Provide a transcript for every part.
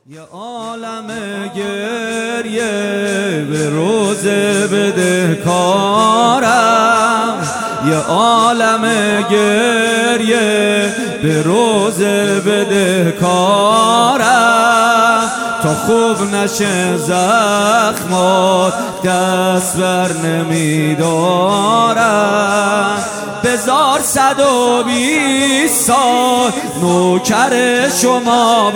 یه عالم گریه به روز بدهکارم، یه عالم گریه به روز بدهکارم، تا خوب نشه زخمات دست بر نمیدارم. بذار 120 سال نوکر شما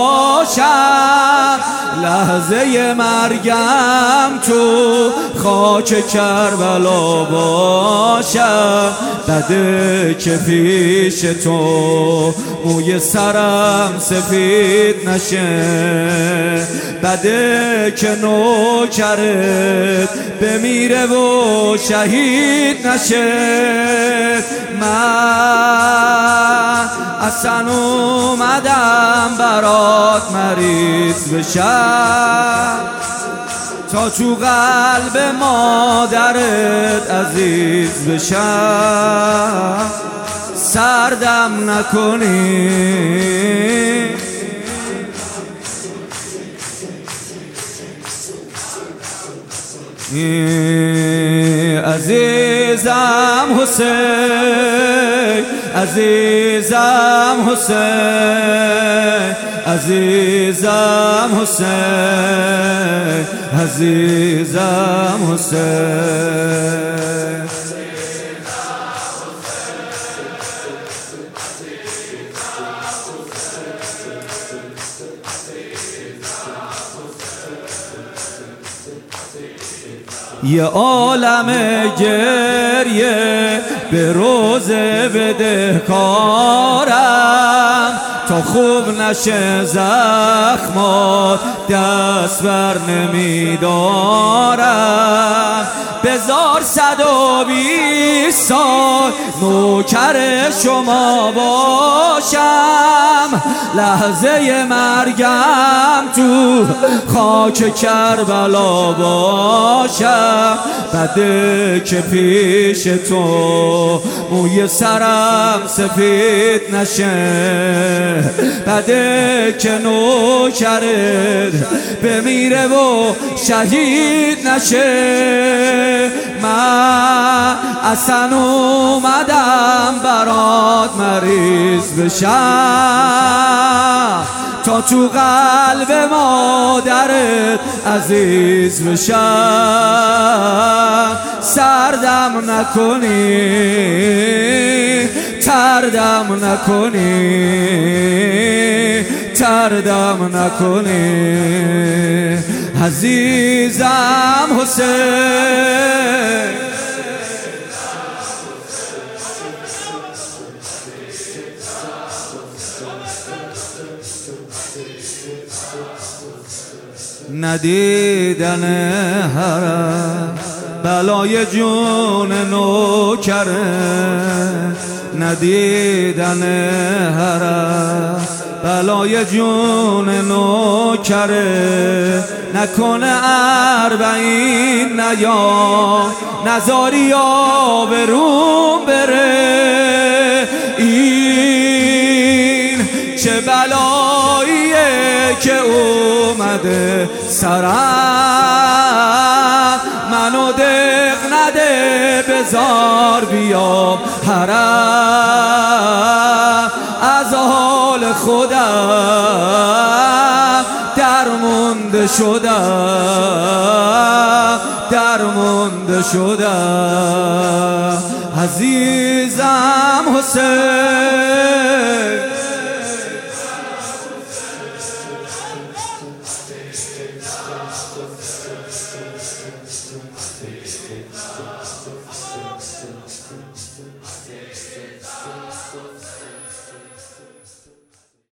باشم، لحظه مرگم تو خاک کربلا باشم. بده که پیش تو موی سرم سفید نشه، بده که نوکرت بمیره و شهید نشه. من اصلا اومدم برات مریض بشم، تا تو قلب مادرت عزیز بشم. سردم نکنی عزیزم حسین، عزیزم حسین، عزیزم حسین، عزیزم حسین. یه عالم گریه به روز بدهکارم، تا خوب نشه زخمات دست بر نمیدارم. بذار 120 سال نوکر شما باشم، لحظه مرگم تو خاک کربلا باشم. بده که پیش تو موی سرم سفید نشه، بده که نوکرت بمیره و شهید نشه. من اصلا اومدم برات مریض بشم، تا تو قلب مادرت عزیز بشم. سردم نکنی، تردم نکنی، تردم نکنی، عزیزم حسین. ندیدن حرم بلای جون نوکره، ندیدن حرم بلای جون نوکره. نکنه 40 نیا نزاری آبروم بره. این چه بلاییه که اومده سرم، منو دق نده بذار بیام حرم. از حال خودم درمونده شدم، درمونده شدم، عزیزم حسین.